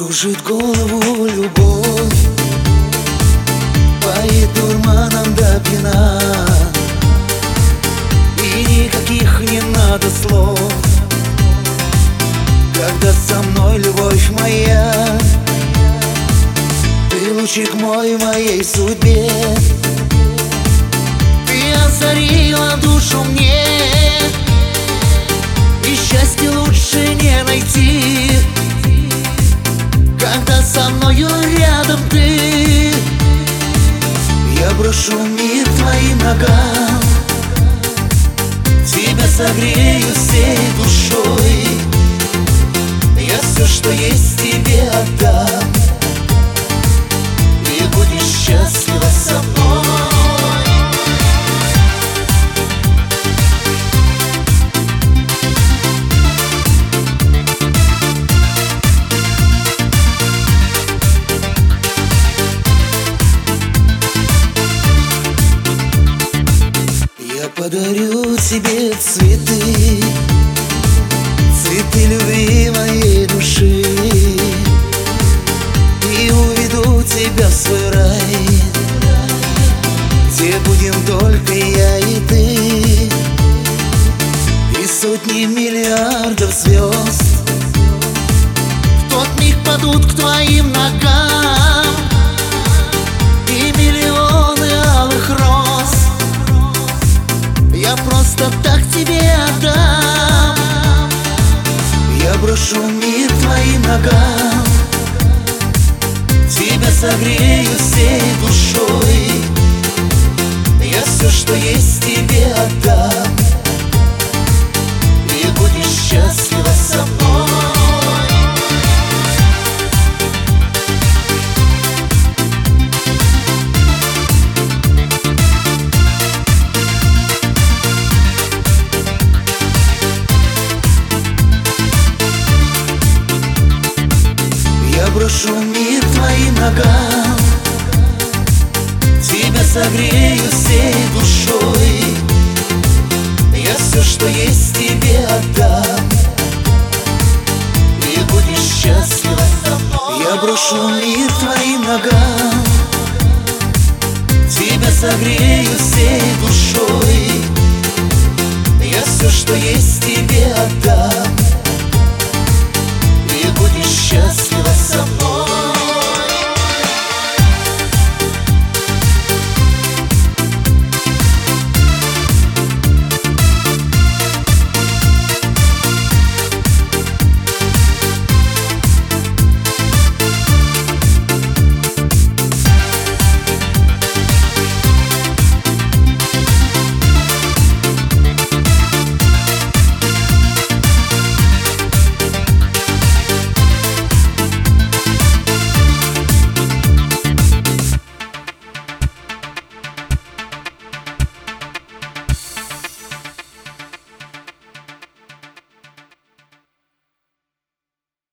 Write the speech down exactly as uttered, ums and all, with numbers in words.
Кружит голову любовь, поет дурманом до пьяна, и никаких не надо слов, когда со мной любовь моя. Ты лучик мой в моей судьбе, ты озарила душу мне, и счастье лучше не найти, когда со мною рядом ты. Я брошу мир твоим ногам, тебя согрею всей душой, я все, что есть, тебе отдам, и будешь счастлива со мной. Я подарю тебе цветы, цветы любви моей души, и уведу тебя в свой рай, где будем только я и ты, и сотни миллиардов звезд в тот миг падут к твоим ногам, и миллионы алых роз я просто так тебе отдам. Я брошу мир твоим ногам, тебя согрею всей душой, я все, что есть, тебе отдам, и будешь счастлива со мной. Я брошу мир твоим ногам, тебя согрею всей душой, я все, что есть, тебе отдам, и будешь счастлива со мной. Я брошу мир твоим ногам, тебя согрею всей душой, я все, что есть, тебе отдам,